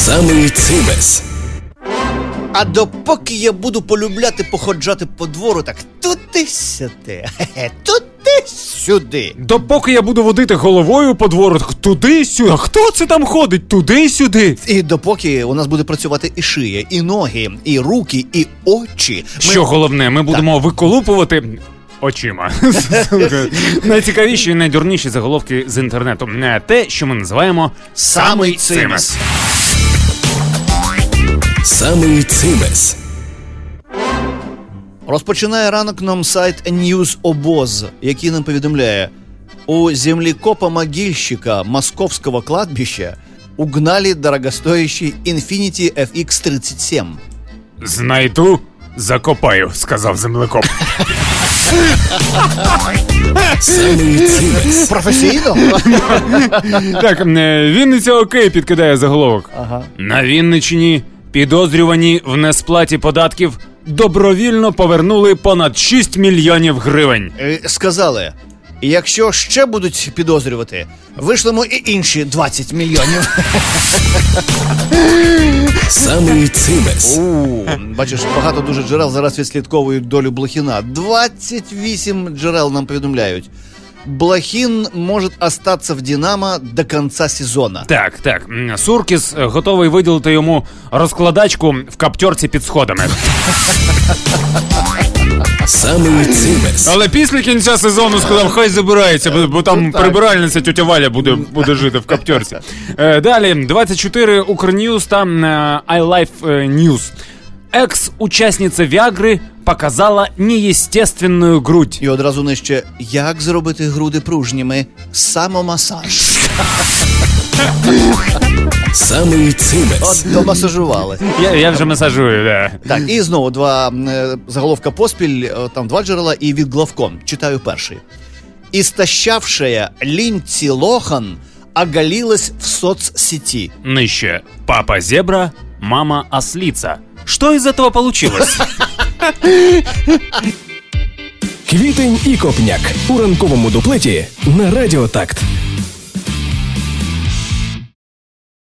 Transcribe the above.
Самий цимес. А допоки я буду полюбляти походжати по двору, так туди-сюди, туди-сюди. Допоки я буду водити головою по двору, так туди-сюди. А хто це там ходить? Туди-сюди. І допоки у нас буде працювати і шия, і ноги, і руки, і очі. Що головне, ми будемо виколупувати очима. Найцікавіші і найдурніші заголовки з інтернету. Те, що ми називаємо Самий цимес. Самий цимес. Розпочинає ранок нам сайт News Обоз, який нам повідомляє: у землекопа-могильщика московского кладбища угнали дорогостоящий Infiniti FX37. Знайду, закопаю, сказав землекоп. Самий цимес. Професійно? Так, Вінниця окей підкидає заголовок. Ага. На Вінниччині підозрювані в несплаті податків добровільно повернули понад 6 мільйонів гривень. Сказали, якщо ще будуть підозрювати, вишлемо і інші 20 мільйонів. Самий цимес. Бачиш, багато дуже джерел зараз відслідковують долю Блохіна. 28 джерел нам повідомляють. Блохін може остатися в «Динамо» до кінця сезону. Так. Суркіс готовий виділити йому розкладачку в каптерці під сходами. Самий цимес. Але після кінця сезону сказав, хай забирається, бо там прибиральниця тьотя Валя буде жити в каптерці. Далі, 24 Укрньюз та iLife News. Екс-учасниця Віагри показала неестественную грудь. І одразу нижче: як зробити груди пружніми? Самомасаж. Самий цимес. От домасажували. Я вже масажую, да. Так, і знову два заголовка поспіль, там два джерела, і від главком. Читаю перший. Истощавшая Линдси Лохан оголилась в соцсети. Нижче. Папа зебра, мама ослица. Что из этого получилось? Квітень і Копняк у ранковому дуплеті на Радіо Такт.